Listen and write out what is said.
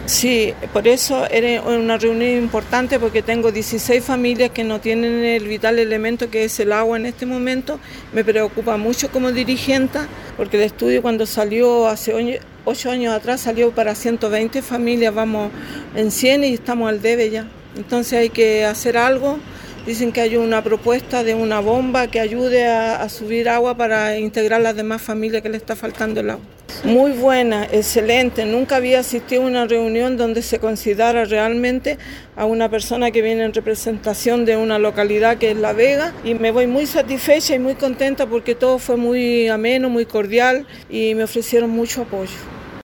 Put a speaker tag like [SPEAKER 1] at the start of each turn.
[SPEAKER 1] Sí, por eso era una reunión importante porque tengo 16 familias que no tienen el vital elemento que es el agua en este momento. Me preocupa mucho como dirigente porque el estudio cuando salió hace 8 años atrás salió para 120 familias, vamos en 100 y estamos al debe ya. Entonces hay que hacer algo. Dicen que hay una propuesta de una bomba que ayude a subir agua para integrar las demás familias que le está faltando el agua. Muy buena, excelente. Nunca había asistido a una reunión donde se considera realmente a una persona que viene en representación de una localidad que es La Vega y me voy muy satisfecha y muy contenta porque todo fue muy ameno, muy cordial y me ofrecieron mucho apoyo.